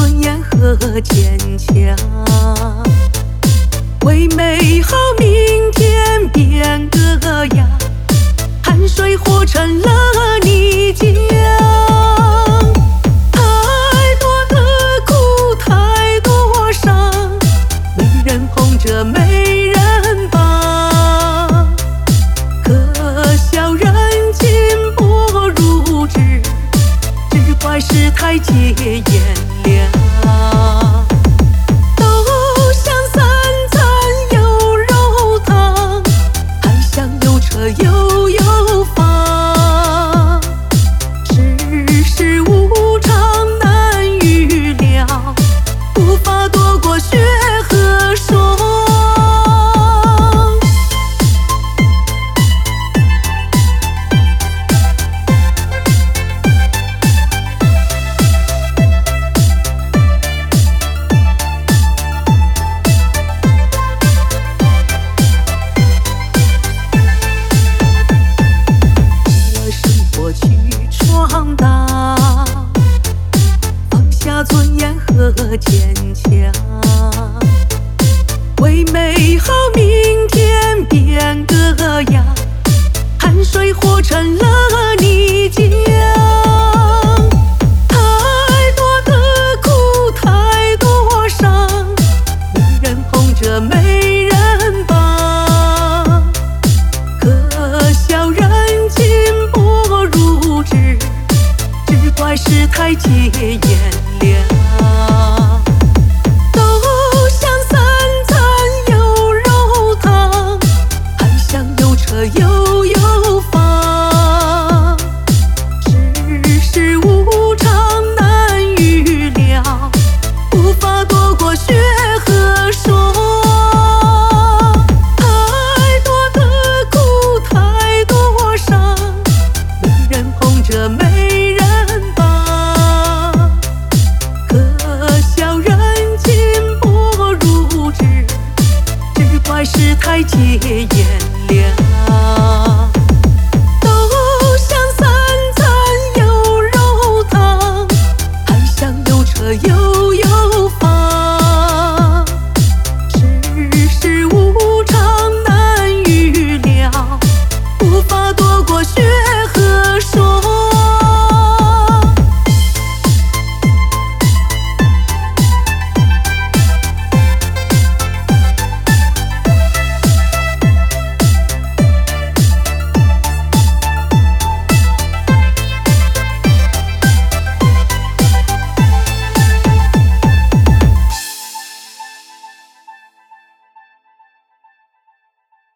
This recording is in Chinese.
尊严和坚强，为美好明天变个样，汗水活成了泥浆。太多的苦，太多伤，没人捧着没人帮，可笑人情薄如纸，只怪世态借炎凉。都想三餐有肉汤，还想有车有房，世事无常难预料，无法躲过雪和霜。闯荡，放下尊严和坚强，为美好明天变个样，汗水活成了